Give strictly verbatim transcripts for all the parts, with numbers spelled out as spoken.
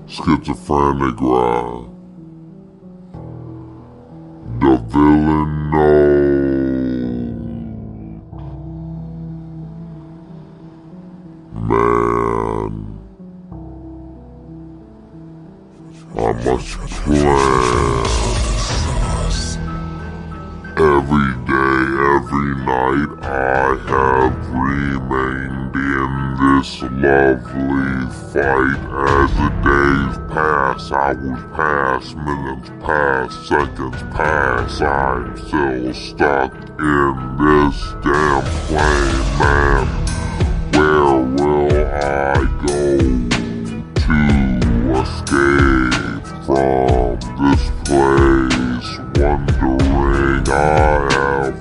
schizophrenic ride. The villain knows. Man, I must plan. Every day, every night, I have remained in this lovely fight. As the days pass, hours pass, minutes pass, seconds pass, I'm still stuck in this damn plane, man. Where will I go to escape from this place? Wondering, I have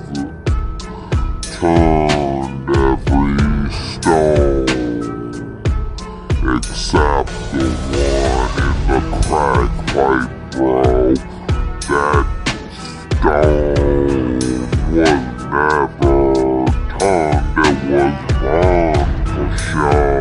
turned every stone except the one in the crack pipe, bro. That stone was never turned, it was wrong for show.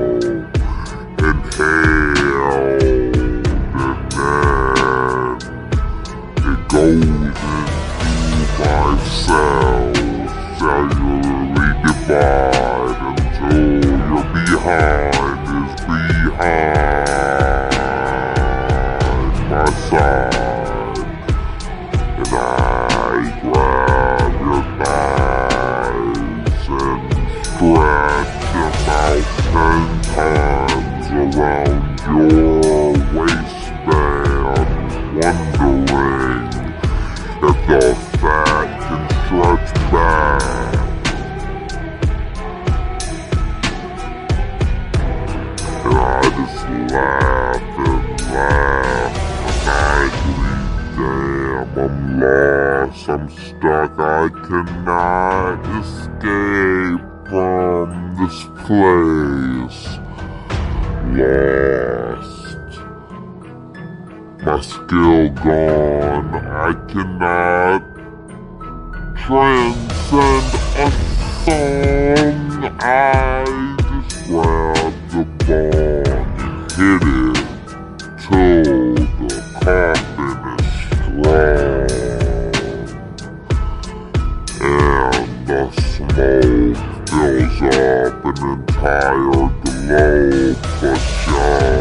Inhaled, and then it goes into my cells, cellularly divide until your behind is behind my side, and I grab your thighs and stretch them out ten times around your waistband, wondering if the fat can stretch back. And I just laugh and laugh, and I damn, I'm lost, I'm stuck, I cannot escape from this place. Lost. My skill gone, I cannot transcend a song. I just grab the ball and hit it till the coffin is strong, and the smoke fills up an entire globe for show.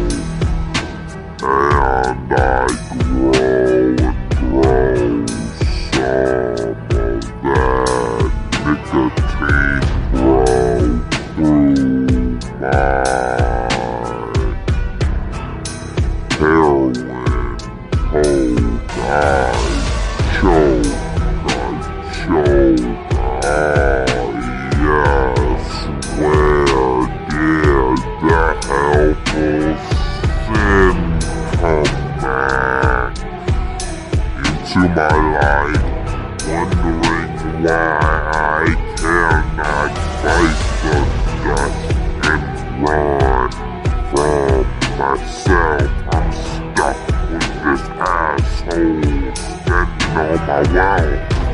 And I grow and grow some of that nicotine grow through my heroin coke. I choke, I choke, I yes, where did the helpful sin come back into my life, wondering why I cannot fight the dust and run from myself. I'm stuck with this asshole standing on my wall.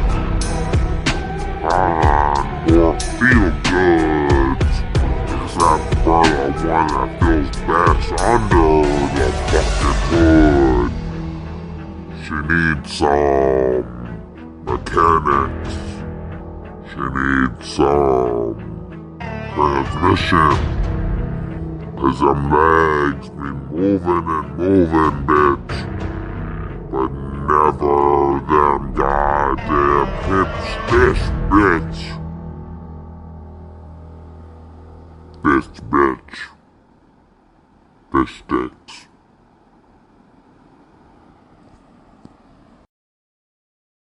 I'm more feel good, except for the one that feels best under the fucking hood. She needs some mechanics. She needs some transmission. Cause them legs be moving and moving, bitch. But never them goddamn hips, this bitch. This bitch. This sticks.